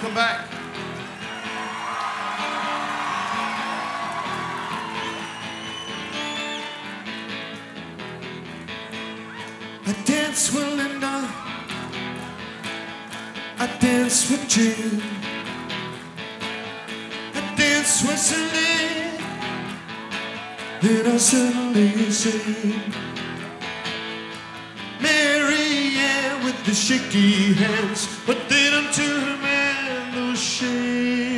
Welcome back. I dance with Linda, I dance with June, I dance with Celine, then I suddenly see Mary Ann with the shaky hands, but then unto her man no shame.